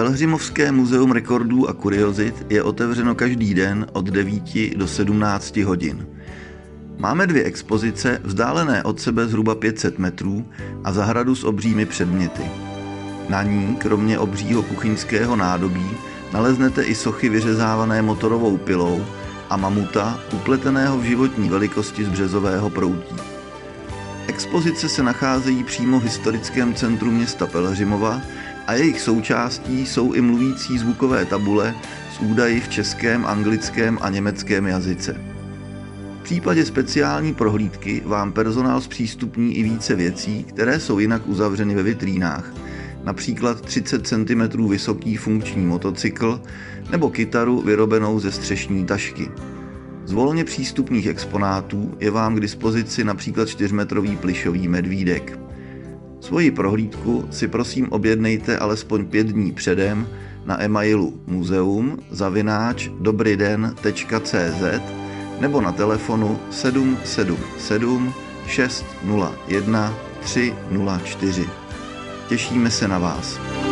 Pelhřimovské muzeum rekordů a kuriozit je otevřeno každý den od 9 do 17 hodin. Máme 2 expozice, vzdálené od sebe zhruba 500 metrů a zahradu s obřími předměty. Na ní, kromě obřího kuchyňského nádobí, naleznete i sochy vyřezávané motorovou pilou a mamuta, upleteného v životní velikosti z březového proutí. Expozice se nacházejí přímo v historickém centru města Pelhřimova a jejich součástí jsou i mluvící zvukové tabule s údaji v českém, anglickém a německém jazyce. V případě speciální prohlídky vám personál zpřístupní i více věcí, které jsou jinak uzavřeny ve vitrínách, například 30 cm vysoký funkční motocykl nebo kytaru vyrobenou ze střešní tašky. Z volně přístupných exponátů je vám k dispozici například 4metrový plyšový medvídek. Svoji prohlídku si prosím objednejte alespoň 5 dní předem na e-mailu muzeum@dobriden.cz nebo na telefonu 777 601 304. Těšíme se na vás.